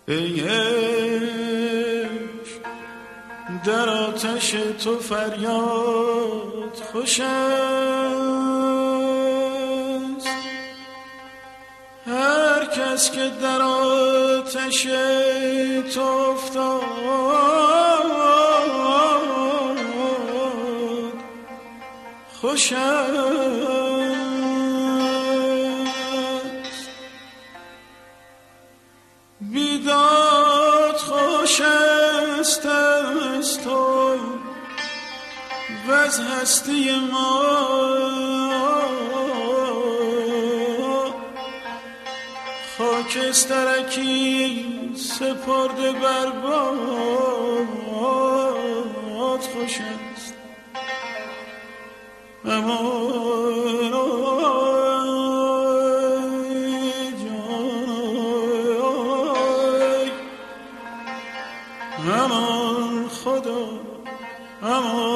ای عشق در آتش تو فریاد خوش است، هر کس که در آتش تو افتاد خوش است. بیداد خوش است از تو و از هستی ما، خاکسترکی سپرده بر باد خوش است. امان جای امان خدا امان